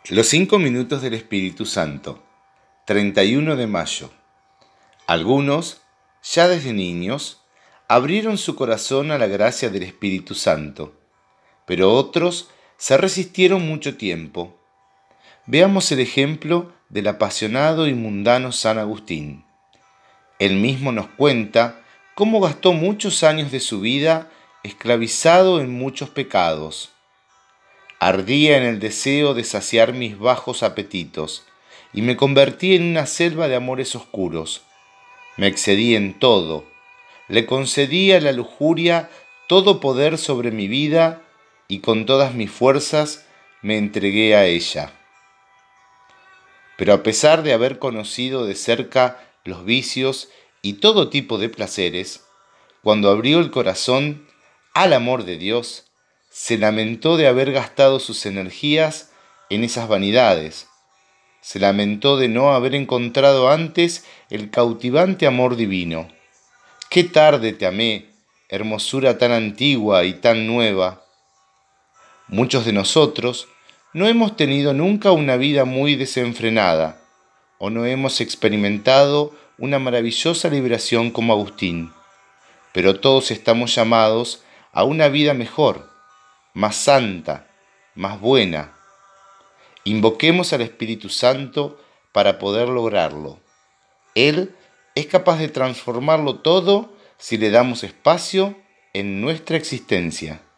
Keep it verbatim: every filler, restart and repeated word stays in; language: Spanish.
Los cinco minutos del Espíritu Santo, treinta y uno de mayo. Algunos, ya desde niños, abrieron su corazón a la gracia del Espíritu Santo, pero otros se resistieron mucho tiempo. Veamos el ejemplo del apasionado y mundano San Agustín. Él mismo nos cuenta cómo gastó muchos años de su vida esclavizado en muchos pecados. Ardía en el deseo de saciar mis bajos apetitos, y me convertí en una selva de amores oscuros. Me excedí en todo, le concedí a la lujuria todo poder sobre mi vida, y con todas mis fuerzas me entregué a ella. Pero a pesar de haber conocido de cerca los vicios y todo tipo de placeres, cuando abrió el corazón al amor de Dios, se lamentó de haber gastado sus energías en esas vanidades. Se lamentó de no haber encontrado antes el cautivante amor divino. ¡Qué tarde te amé, hermosura tan antigua y tan nueva! Muchos de nosotros no hemos tenido nunca una vida muy desenfrenada, o no hemos experimentado una maravillosa liberación como Agustín, pero todos estamos llamados a una vida mejor, más santa, más buena. Invoquemos al Espíritu Santo para poder lograrlo. Él es capaz de transformarlo todo si le damos espacio en nuestra existencia.